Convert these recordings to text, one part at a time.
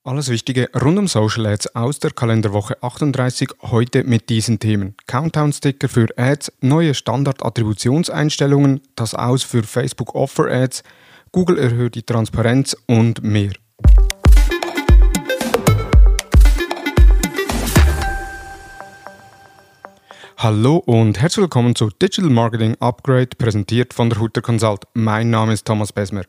Alles Wichtige rund um Social Ads aus der Kalenderwoche 38, heute mit diesen Themen. Countdown-Sticker für Ads, neue Standard-Attributionseinstellungen, das Aus für Facebook Offer Ads, Google erhöht die Transparenz und mehr. Hallo und herzlich willkommen zu Digital Marketing Upgrade, präsentiert von der Hutter Consult. Mein Name ist Thomas Besmer.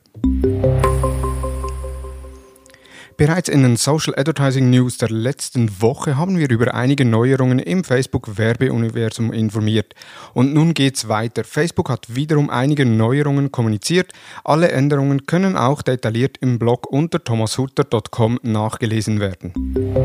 Bereits in den Social Advertising News der letzten Woche haben wir über einige Neuerungen im Facebook-Werbeuniversum informiert. Und nun geht's weiter. Facebook hat wiederum einige Neuerungen kommuniziert. Alle Änderungen können auch detailliert im Blog unter thomashutter.com nachgelesen werden.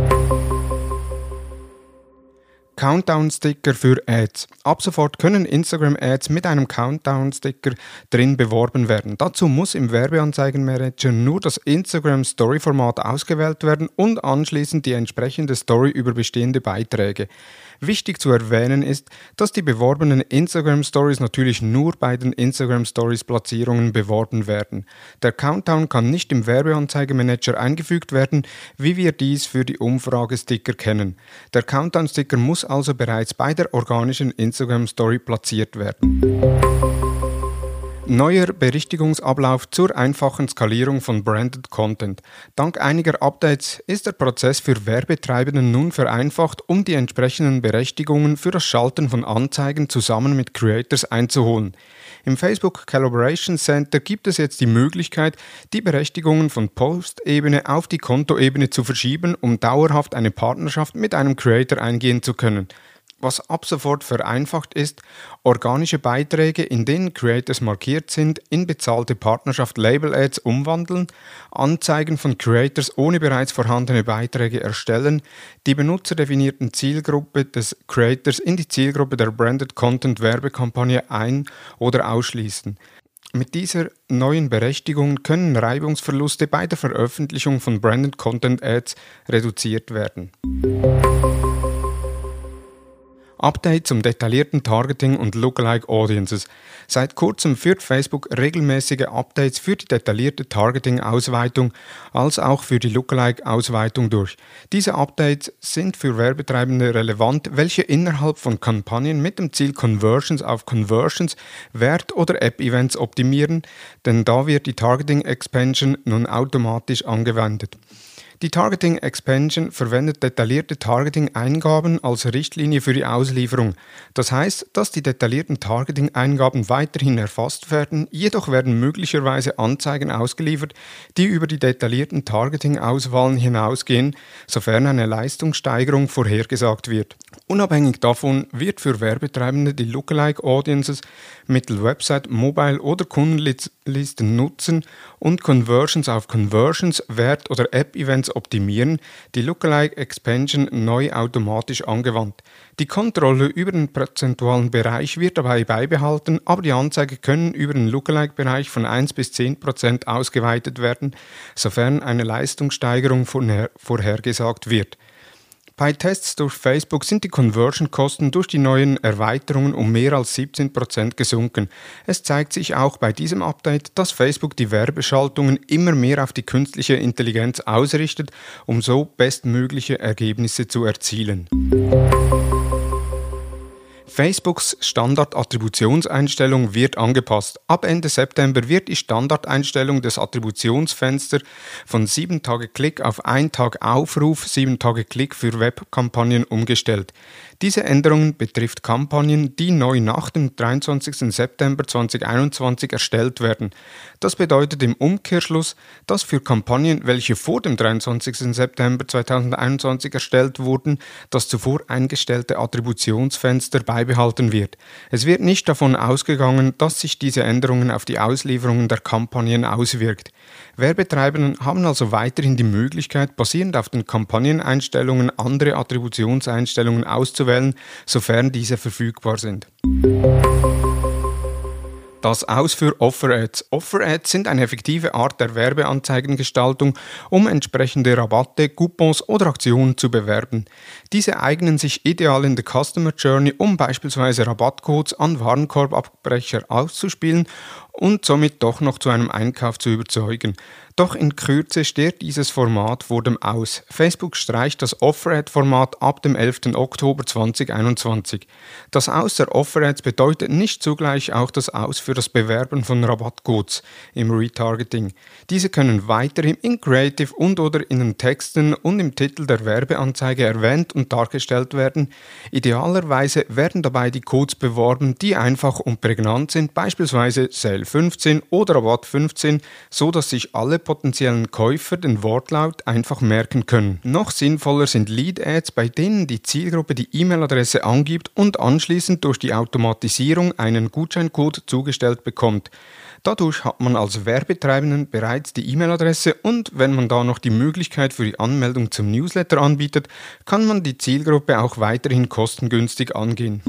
Countdown-Sticker für Ads. Ab sofort können Instagram-Ads mit einem Countdown-Sticker drin beworben werden. Dazu muss im Werbeanzeigenmanager nur das Instagram-Story-Format ausgewählt werden und anschließend die entsprechende Story über bestehende Beiträge. Wichtig zu erwähnen ist, dass die beworbenen Instagram-Stories natürlich nur bei den Instagram-Stories-Platzierungen beworben werden. Der Countdown kann nicht im Werbeanzeigenmanager eingefügt werden, wie wir dies für die Umfragesticker kennen. Der Countdown-Sticker muss also bereits bei der organischen Instagram-Story platziert werden. Neuer Berichtigungsablauf zur einfachen Skalierung von Branded Content. Dank einiger Updates ist der Prozess für Werbetreibende nun vereinfacht, um die entsprechenden Berechtigungen für das Schalten von Anzeigen zusammen mit Creators einzuholen. Im Facebook Collaboration Center gibt es jetzt die Möglichkeit, die Berechtigungen von Post-Ebene auf die Kontoebene zu verschieben, um dauerhaft eine Partnerschaft mit einem Creator eingehen zu können. Was ab sofort vereinfacht ist, organische Beiträge, in denen Creators markiert sind, in bezahlte Partnerschaft-Label-Ads umwandeln, Anzeigen von Creators ohne bereits vorhandene Beiträge erstellen, die benutzerdefinierten Zielgruppe des Creators in die Zielgruppe der Branded Content Werbekampagne ein- oder ausschließen. Mit dieser neuen Berechtigung können Reibungsverluste bei der Veröffentlichung von Branded Content Ads reduziert werden. Update zum detaillierten Targeting und Lookalike Audiences. Seit kurzem führt Facebook regelmäßige Updates für die detaillierte Targeting-Ausweitung als auch für die Lookalike-Ausweitung durch. Diese Updates sind für Werbetreibende relevant, welche innerhalb von Kampagnen mit dem Ziel Conversions auf Conversions, Wert- oder App-Events optimieren, denn da wird die Targeting-Expansion nun automatisch angewendet. Die Targeting Expansion verwendet detaillierte Targeting-Eingaben als Richtlinie für die Auslieferung. Das heißt, dass die detaillierten Targeting-Eingaben weiterhin erfasst werden, jedoch werden möglicherweise Anzeigen ausgeliefert, die über die detaillierten Targeting-Auswahlen hinausgehen, sofern eine Leistungssteigerung vorhergesagt wird. Unabhängig davon wird für Werbetreibende die Lookalike Audiences mittels Website, Mobile oder Kundenlisten nutzen und Conversions auf Conversions, Wert- oder App-Events optimieren, die Lookalike Expansion neu automatisch angewandt. Die Kontrolle über den prozentualen Bereich wird dabei beibehalten, aber die Anzeigen können über den Lookalike-Bereich von 1 bis 10% ausgeweitet werden, sofern eine Leistungssteigerung vorhergesagt wird. Bei Tests durch Facebook sind die Conversion-Kosten durch die neuen Erweiterungen um mehr als 17% gesunken. Es zeigt sich auch bei diesem Update, dass Facebook die Werbeschaltungen immer mehr auf die künstliche Intelligenz ausrichtet, um so bestmögliche Ergebnisse zu erzielen. Facebooks Standard-Attributionseinstellung wird angepasst. Ab Ende September wird die Standardeinstellung des Attributionsfensters von 7 Tage Klick auf 1 Tag Aufruf, 7 Tage Klick für Webkampagnen umgestellt. Diese Änderung betrifft Kampagnen, die neu nach dem 23. September 2021 erstellt werden. Das bedeutet im Umkehrschluss, dass für Kampagnen, welche vor dem 23. September 2021 erstellt wurden, das zuvor eingestellte Attributionsfenster beibehalten wird. Es wird nicht davon ausgegangen, dass sich diese Änderungen auf die Auslieferungen der Kampagnen auswirkt. Werbetreibenden haben also weiterhin die Möglichkeit, basierend auf den Kampagneneinstellungen andere Attributionseinstellungen auszuwählen, sofern diese verfügbar sind. Das Aus für Offer-Ads. Offer-Ads sind eine effektive Art der Werbeanzeigengestaltung, um entsprechende Rabatte, Coupons oder Aktionen zu bewerben. Diese eignen sich ideal in der Customer Journey, um beispielsweise Rabattcodes an Warenkorbabbrecher auszuspielen und somit doch noch zu einem Einkauf zu überzeugen. Doch in Kürze stirbt dieses Format vor dem Aus. Facebook streicht das Offer-Ad-Format ab dem 11. Oktober 2021. Das Aus der Offer-Ads bedeutet nicht zugleich auch das Aus für das Bewerben von Rabattcodes im Retargeting. Diese können weiterhin in Creative und/oder in den Texten und im Titel der Werbeanzeige erwähnt und dargestellt werden. Idealerweise werden dabei die Codes beworben, die einfach und prägnant sind, beispielsweise Sale 15 oder Rabatt 15, so dass sich alle potenziellen Käufer den Wortlaut einfach merken können. Noch sinnvoller sind Lead-Ads, bei denen die Zielgruppe die E-Mail-Adresse angibt und anschließend durch die Automatisierung einen Gutscheincode zugestellt bekommt. Dadurch hat man als Werbetreibenden bereits die E-Mail-Adresse und wenn man da noch die Möglichkeit für die Anmeldung zum Newsletter anbietet, kann man die Zielgruppe auch weiterhin kostengünstig angehen.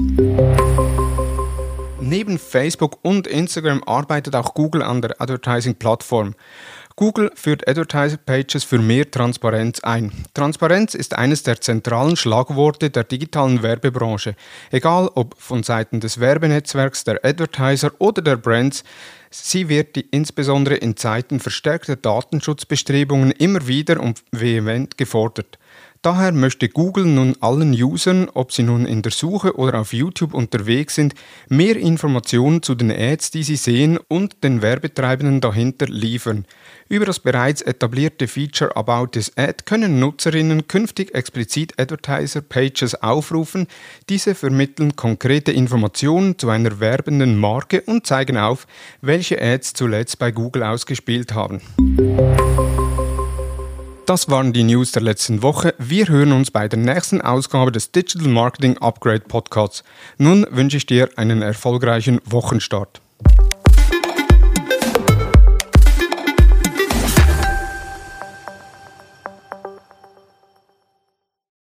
Neben Facebook und Instagram arbeitet auch Google an der Advertising-Plattform. Google führt Advertiser-Pages für mehr Transparenz ein. Transparenz ist eines der zentralen Schlagworte der digitalen Werbebranche. Egal ob von Seiten des Werbenetzwerks, der Advertiser oder der Brands, sie wird insbesondere in Zeiten verstärkter Datenschutzbestrebungen immer wieder und vehement gefordert. Daher möchte Google nun allen Usern, ob sie nun in der Suche oder auf YouTube unterwegs sind, mehr Informationen zu den Ads, die sie sehen und den Werbetreibenden dahinter liefern. Über das bereits etablierte Feature About This Ad können Nutzerinnen künftig explizit Advertiser-Pages aufrufen. Diese vermitteln konkrete Informationen zu einer werbenden Marke und zeigen auf, welche Ads zuletzt bei Google ausgespielt haben. Das waren die News der letzten Woche. Wir hören uns bei der nächsten Ausgabe des Digital Marketing Upgrade Podcasts. Nun wünsche ich dir einen erfolgreichen Wochenstart.